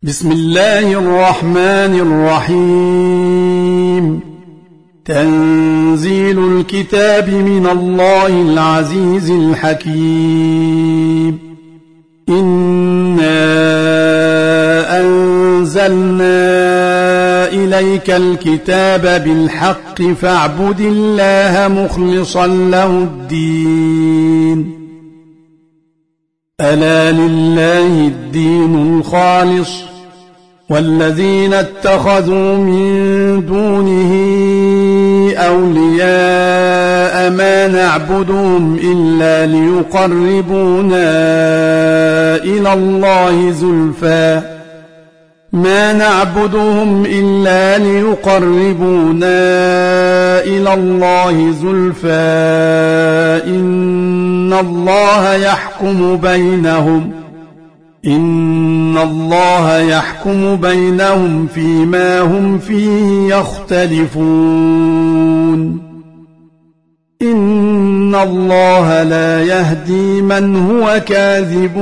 بسم الله الرحمن الرحيم. تنزيل الكتاب من الله العزيز الحكيم. إنا أنزلنا إليك الكتاب بالحق فاعبد الله مخلصا له الدين. ألا لله الدين الخالص والذين اتخذوا من دونه أولياء ما نعبدهم إلا ليقربونا إلى الله زلفى إن الله يحكم بينهم فيما هم فيه يختلفون. إن الله لا يهدي من هو كاذب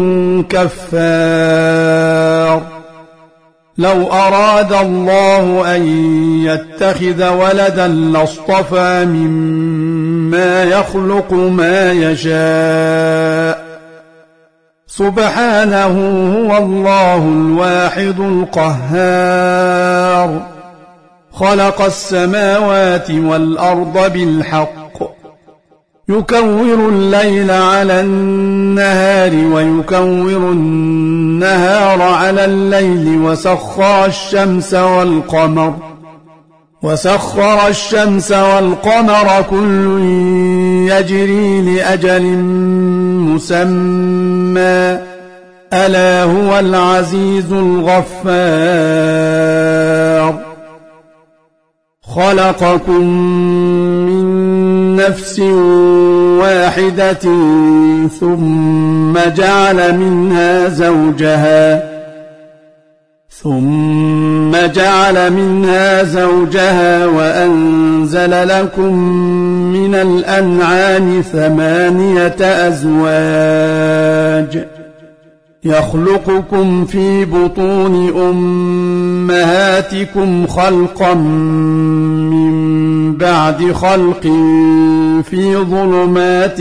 كفار. لو أراد الله أن يتخذ ولدا لاصطفى مما يخلق ما يشاء سبحانه هو الله الواحد القهار. خلق السماوات والأرض بالحق يكور الليل على النهار ويكور النهار على الليل وسخر الشمس والقمر كل يجري لأجل مسمى ألا هو العزيز الغفار. خلقكم من نفس واحدة ثم جعل منها زوجها وأنزل لكم من الأنعام 8 أزواج يخلقكم في بطون أمهاتكم خلقا من بعد خلق في ظلمات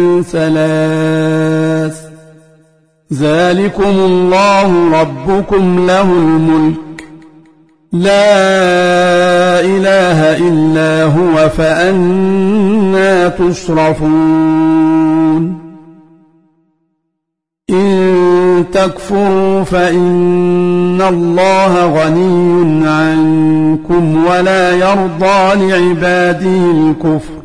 3 ذلكم الله ربكم له الملك لا إله إلا هو فأنى تصرفون. إن تكفروا فإن الله غني عنكم ولا يرضى لعباده الكفر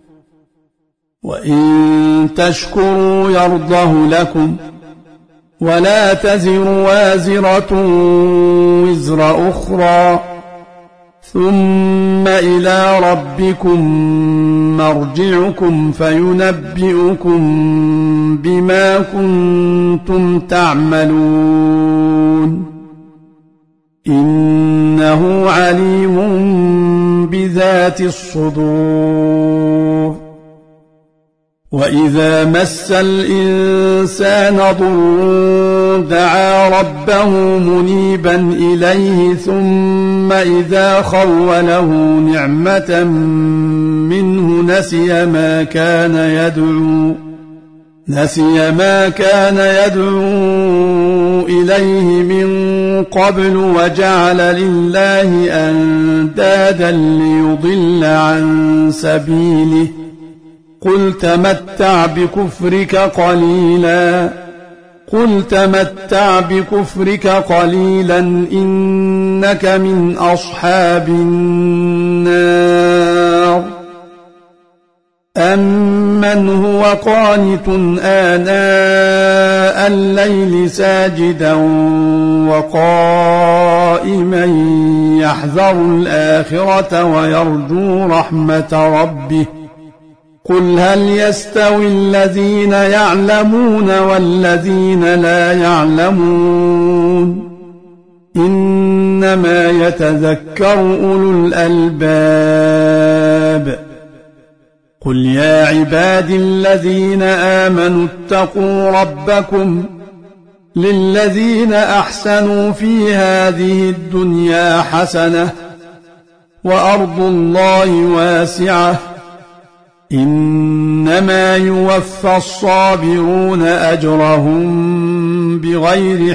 وإن تشكروا يرضه لكم ولا تزر وازرة وزر أخرى ثم إلى ربكم مرجعكم فينبئكم بما كنتم تعملون. إنه عليم بذات الصدور. وإذا مس الإنسان ضر دعا ربه منيبا إليه ثم إذا خوله نعمة منه نسي ما كان يدعو إليه من قبل وجعل لله أندادا ليضل عن سبيله. قل تمتع بكفرك قليلا إنك من أصحاب النار. أمن هو قانت آناء الليل ساجدا وقائما يحذر الآخرة ويرجو رحمة ربه قل هل يستوي الذين يعلمون والذين لا يعلمون إنما يتذكر أولو الألباب. قل يا عبادي الذين آمنوا اتقوا ربكم للذين أحسنوا في هذه الدنيا حسنة وأرض الله واسعة إنما يوفى الصابرون أجرهم بغير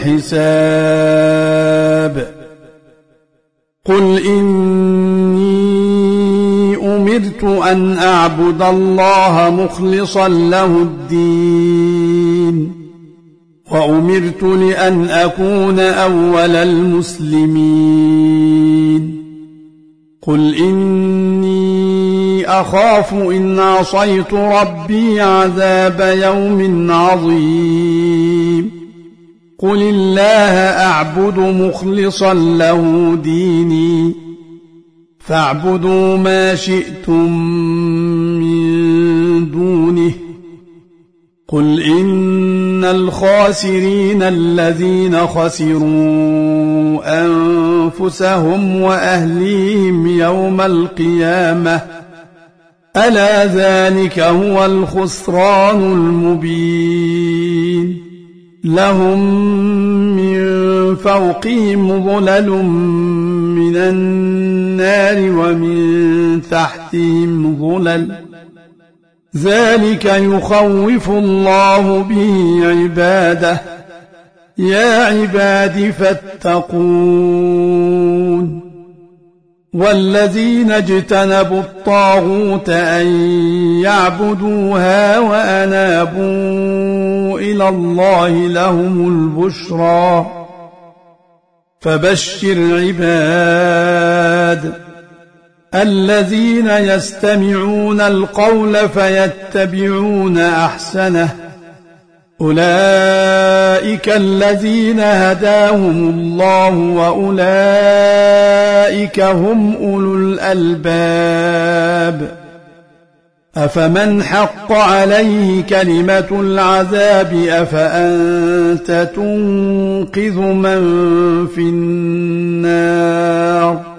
حساب قل إني أمرت أن أعبد الله مخلصا له الدين وأمرت لأن أكون أول المسلمين قل إني أخاف إن عصيت ربي عذاب يوم عظيم قل الله أعبد مخلصا له ديني فاعبدوا ما شئتم من دونه قل إن الخاسرين الذين خسروا أنفسهم وأهليهم يوم القيامة ألا ذلك هو الخسران المبين لهم من فوقهم ظلل من النار ومن تحتهم ظلل ذلك يخوف الله به عباده يا عباد فاتقون والذين اجتنبوا الطاغوت أن يعبدوها وأنابوا إلى الله لهم البشرى فبشر عباد الذين يستمعون القول فيتبعون أحسنه أولئك الذين هداهم الله وأولئك هم أولو الألباب أفمن حق عليه كلمة العذاب أفأنت تنقذ من في النار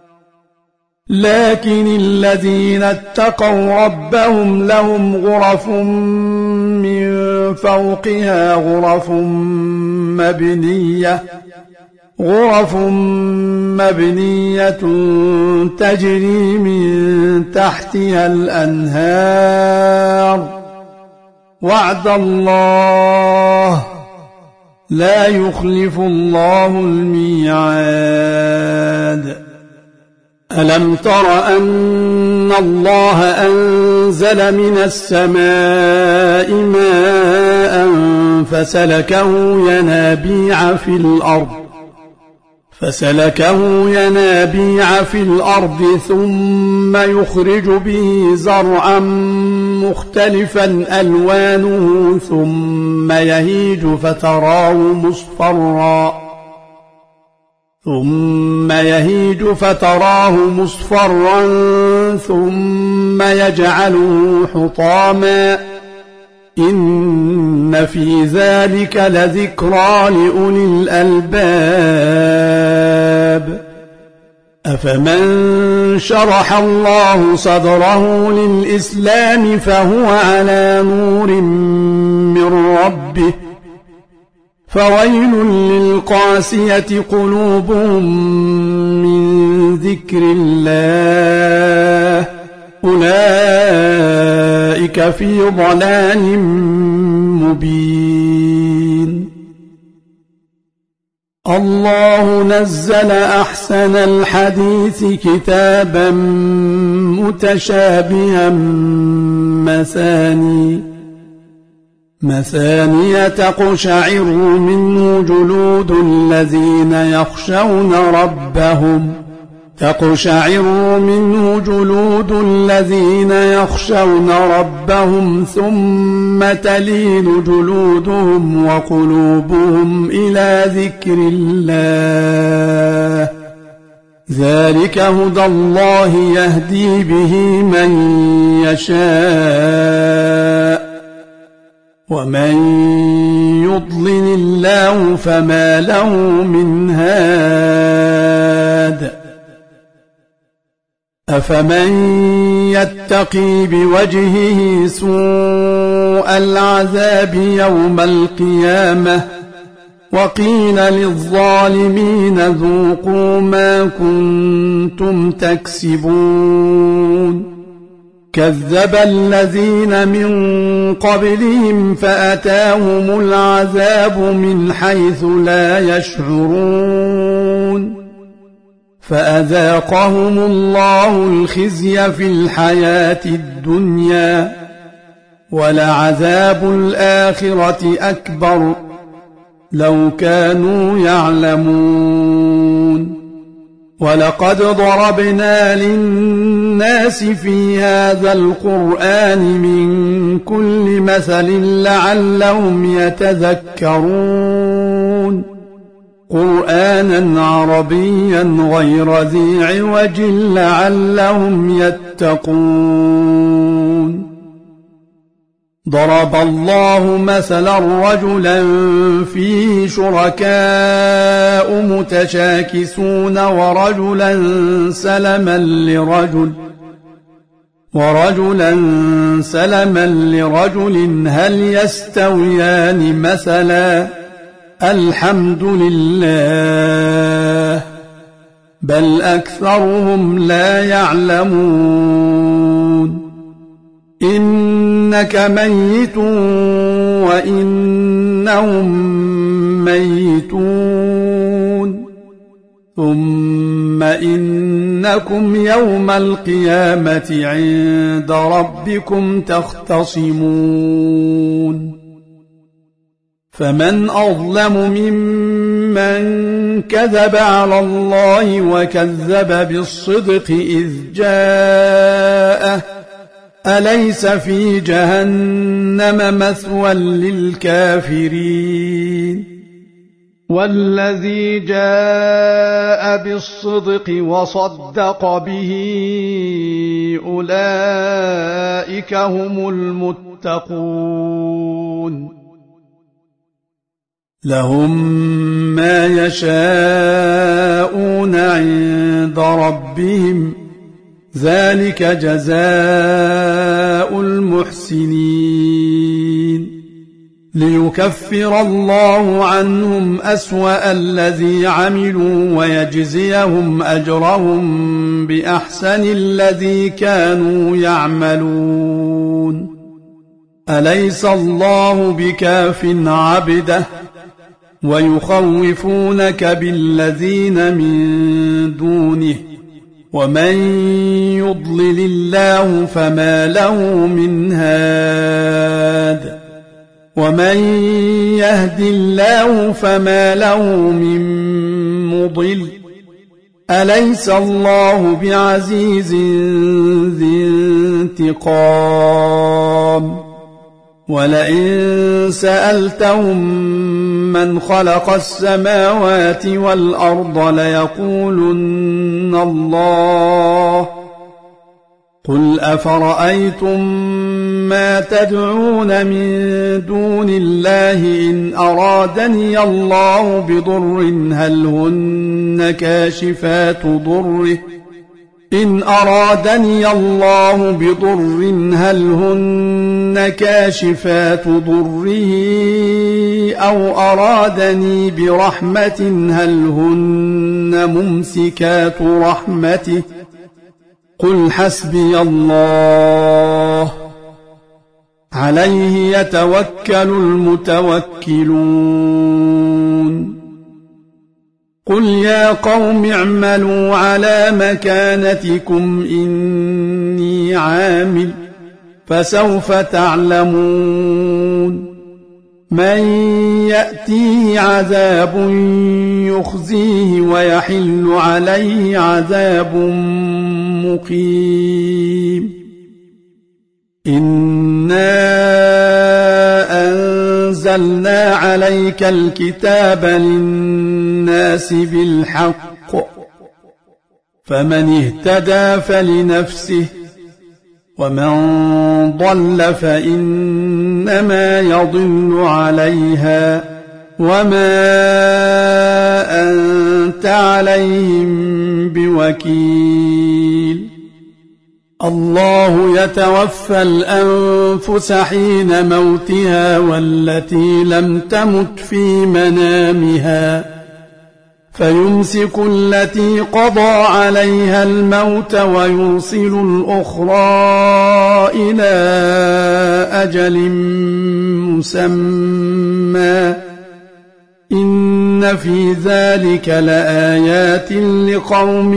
لكن الذين اتقوا ربهم لهم غرف من فوقها غرف مبنية تجري من تحتها الأنهار وعد الله لا يخلف الله الميعاد ألم تر أن الله أنزل من السماء ماء فسلكه ينابيع في الأرض ثم يخرج به زرعا مختلفا ألوانه ثم يهيج فتراه مصفرا ثم يجعله حطاما إن في ذلك لذكرى لأولي الألباب أفمن شرح الله صدره للإسلام فهو على نور من ربه فويل للقاسية قلوبهم من ذكر الله أولئك في ضلال مبين الله نزل أحسن الحديث كتابا متشابها مثانية تقشعر منه جلود الذين يخشون ربهم ثم تلين جلودهم وقلوبهم إلى ذكر الله ذلك هدى الله يهدي به من يشاء ومن يضلل الله فما له من هاد أفمن يتقي بوجهه سوء العذاب يوم القيامة وقيل للظالمين ذوقوا ما كنتم تكسبون كذب الذين من قبلهم فأتاهم العذاب من حيث لا يشعرون فأذاقهم الله الخزي في الحياة الدنيا ولعذاب الآخرة أكبر لو كانوا يعلمون ولقد ضربنا للناس في هذا القرآن من كل مثل لعلهم يتذكرون قرآنا عربيا غير ذي عوج لعلهم يتقون ضرب الله مثلا رجلا فيه شركاء متشاكسون ورجلا سلما لرجل هل يستويان مثلا الحمد لله بل أكثرهم لا يعلمون إنك ميت وإنهم ميتون ثم إنكم يوم القيامة عند ربكم تختصمون فمن أظلم ممن كذب على الله وكذب بالصدق إذ جاءه أليس في جهنم مثوى للكافرين والذي جاء بالصدق وصدق به أولئك هم المتقون لهم ما يشاءون عند ربهم ذلك جزاء المحسنين ليكفر الله عنهم أسوأ الذي عملوا ويجزيهم أجرهم بأحسن الذي كانوا يعملون أليس الله بكاف عبده ويخوفونك بالذين من دونه ومن يضلل الله فما له من هاد ومن يهد الله فما له من مضل أليس الله بعزيز ذي انتقام ولئن سألتهم من خلق السماوات والأرض ليقولن الله قل أفرأيتم ما تدعون من دون الله إن أرادني الله بضر هل هن كاشفات ضره إن أرادني الله بضر هل هن كاشفات ضره أو أرادني برحمة هل هن ممسكات رحمته قل حسبي الله عليه يتوكل المتوكلون قل يا قوم اعملوا على مكانتكم إني عامل فسوف تعلمون من يأتيه عذاب يخزيه ويحل عليه عذاب مقيم إنا أنزلنا عليك الكتاب للناس بالحق فمن اهتدى فلنفسه ومن ضل فإنما يضل عليها وما أنت عليهم بوكيل الله يتوفى الأنفس حين موتها والتي لم تمت في منامها فيمسك التي قضى عليها الموت ويرسل الأخرى إلى أجل مسمى إن في ذلك لآيات لقوم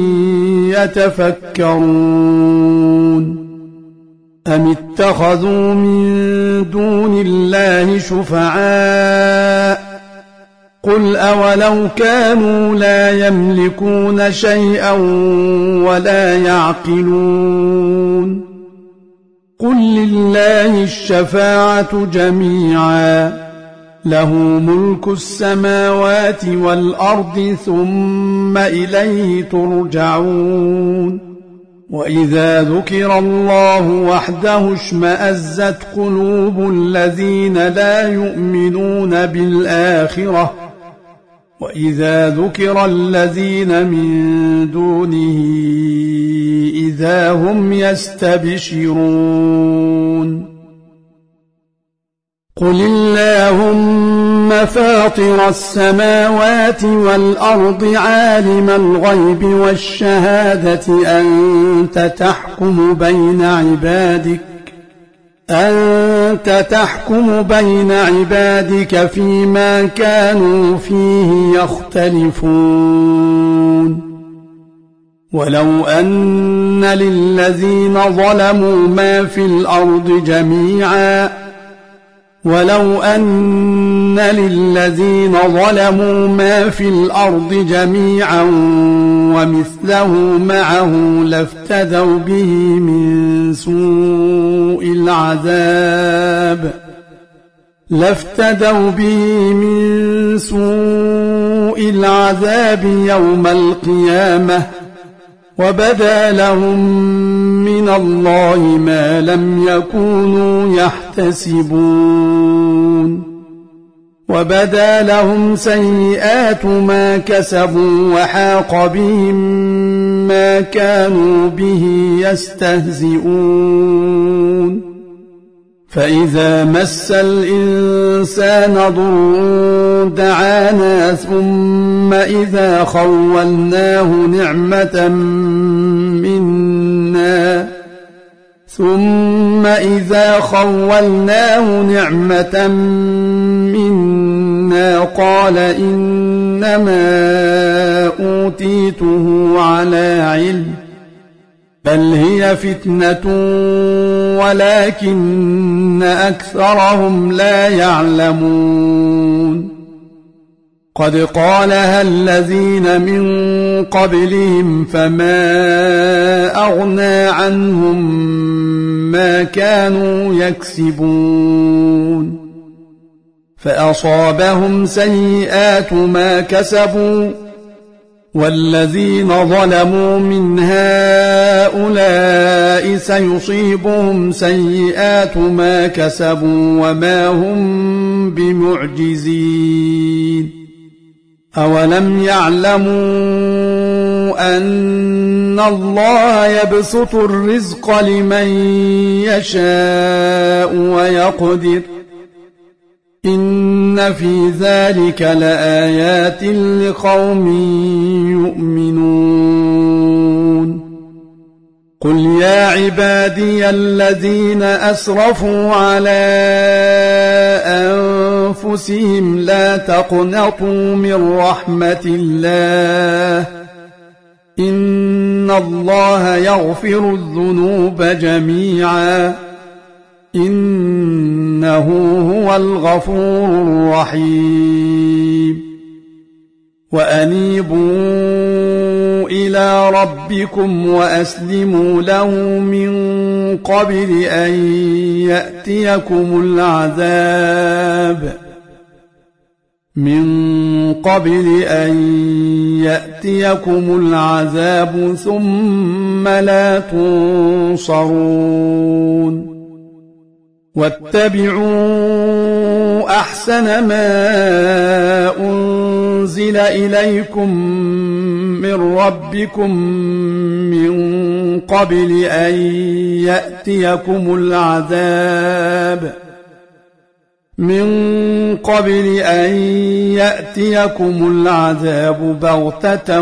يتفكرون أم اتخذوا من دون الله شفعاء قل أولو كانوا لا يملكون شيئا ولا يعقلون قل لله الشفاعة جميعا له ملك السماوات والأرض ثم إليه ترجعون وإذا ذكر الله وحده اشمأزت قلوب الذين لا يؤمنون بالآخرة وإذا ذكر الذين من دونه إذا هم يستبشرون قل اللهم فاطر السماوات والأرض عالم الغيب والشهادة أنت تحكم بين عبادك فيما كانوا فيه يختلفون ولو أن للذين ظلموا ما في الأرض جميعا ومثله معه لافتدوا به من سوء العذاب يوم القيامة وبدا لهم من الله ما لم يكونوا يحتسبون وبدا لهم سيئات ما كسبوا وحاق بهم ما كانوا به يستهزئون فإذا مس الإنسان ضر دعانا ثم إذا خولناه نعمة منا قال إنما أوتيته على علم بل هي فتنة ولكن أكثرهم لا يعلمون قد قالها الذين من قبلهم فما أغنى عنهم ما كانوا يكسبون فأصابهم سيئات ما كسبوا والذين ظلموا من هؤلاء سيصيبهم سيئات ما كسبوا وما هم بمعجزين أولم يعلموا أن الله يبسط الرزق لمن يشاء ويقدر إن في ذلك لآيات لقوم يؤمنون قل يا عبادي الذين أسرفوا على أنفسهم لا تقنطوا من رحمة الله إن الله يغفر الذنوب جميعا إنه هو الغفور الرحيم وأنيبوا إلى ربكم وأسلموا له من قبل أن يأتيكم العذاب ثم لا تنصرون واتبعوا أحسن ما أنزل إليكم من ربكم من قبل أن يأتيكم العذاب بغتة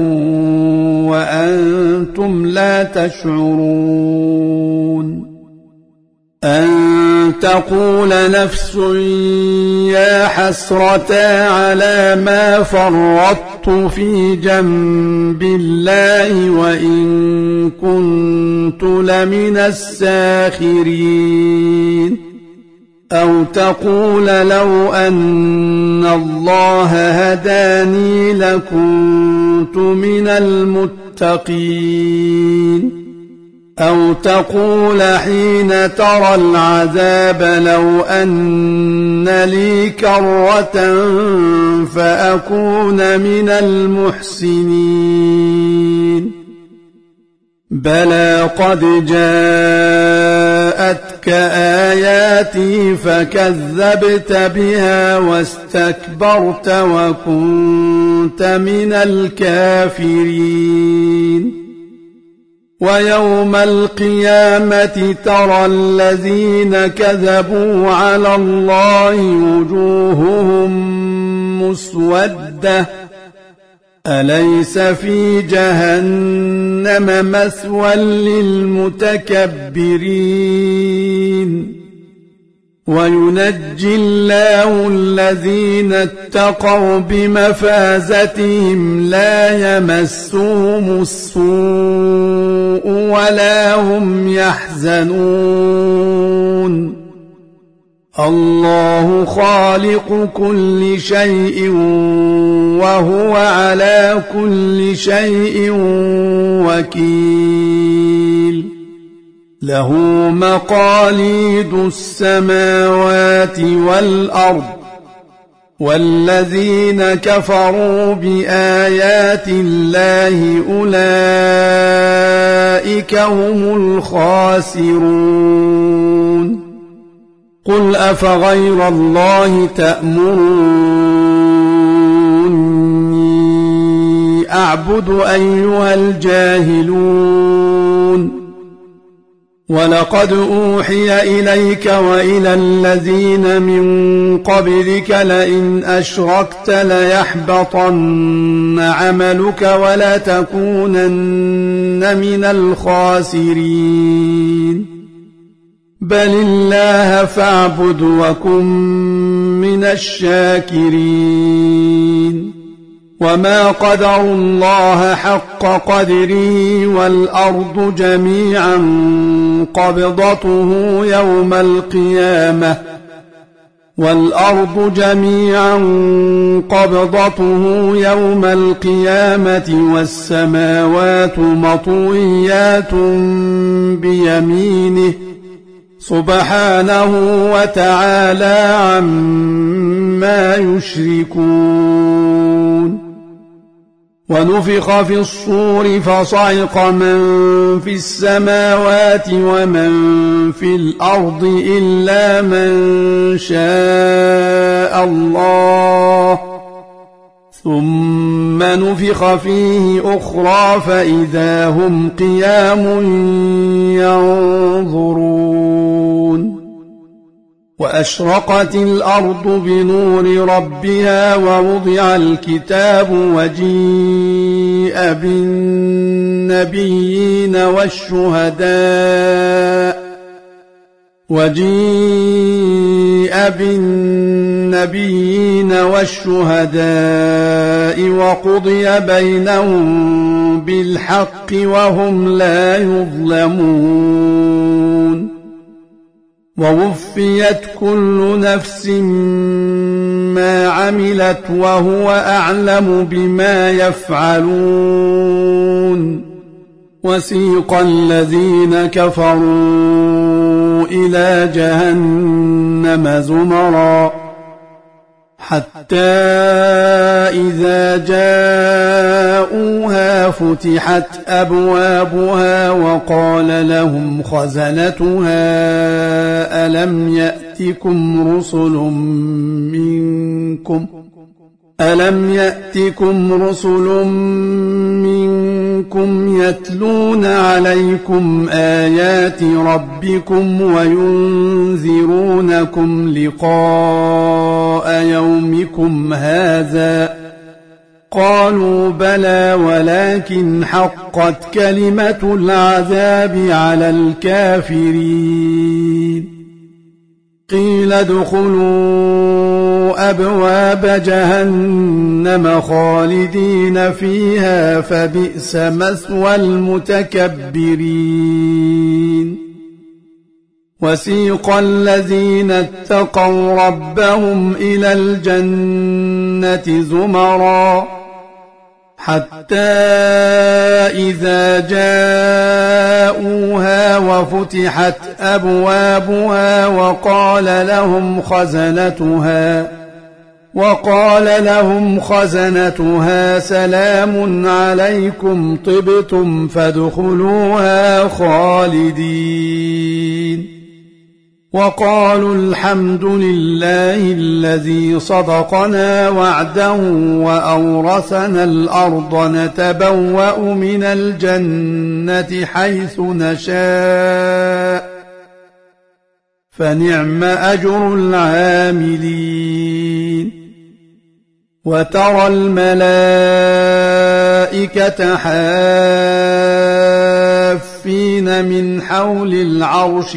وأنتم لا تشعرون أن تقول نفس يا حسرتا على ما فرطت في جنب الله وإن كنت لمن الساخرين أو تقول لو أن الله هداني لكنت من المتقين أو تقول حين ترى العذاب لو أن لي كرة فأكون من المحسنين بلى قد جاءتك آياتي فكذبت بها واستكبرت وكنت من الكافرين ويوم القيامة ترى الذين كذبوا على الله وجوههم مسودة أليس في جهنم مثوى للمتكبرين وينجي الله الذين اتقوا بمفازتهم لا يمسهم السوء ولا هم يحزنون الله خالق كل شيء وهو على كل شيء وكيل له مقاليد السماوات والأرض والذين كفروا بآيات الله أولئك هم الخاسرون قل أفغير الله تأمروني أعبد أيها الجاهلون ولقد أوحي إليك وإلى الذين من قبلك لئن أشركت ليحبطن عملك ولتكونن من الخاسرين بل الله فاعبد وكن من الشاكرين وما قدروا الله حق قدره والأرض جميعا قبضته يوم القيامة والسماوات مطويات بيمينه سبحانه وتعالى عما يشركون ونفخ في الصور فصعق من في السماوات ومن في الأرض إلا من شاء الله ثم نفخ فيه أخرى فإذا هم قيام ينظرون وأشرقت الأرض بنور ربها ووضع الكتاب وجيء بالنبيين والشهداء وقضي بينهم بالحق وهم لا يظلمون ووفيت كل نفس ما عملت وهو أعلم بما يفعلون وسيق الذين كفروا إلى جهنم زمرا حتى إذا جاءوها فتحت أبوابها وقال لهم خزنتها ألم يأتكم رسل منكم ألم يأتكم رسل منكم يتلون عليكم آيات ربكم وينذرونكم لقاء يومكم هذا؟ قالوا بلى ولكن حقت كلمة العذاب على الكافرين. قيل ادخلوا أبواب جهنم خالدين فيها فبئس مثوى المتكبرين. وسيق الذين اتقوا ربهم إلى الجنة زمرا حتى إذا جاءوها وفتحت أبوابها وقال لهم خزنتها سلام عليكم طبتم فادخلوها خالدين. وقالوا الحمد لله الذي صدقنا وعده وأورثنا الأرض نتبوأ من الجنة حيث نشاء فنعم أجر العاملين. وترى الملائكة حافين من حول العرش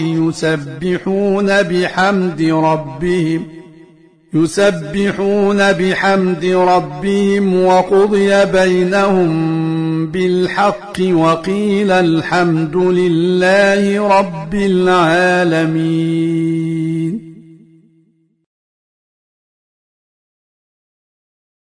يسبحون بحمد ربهم وقضي بينهم بالحق وقيل الحمد لله رب العالمين.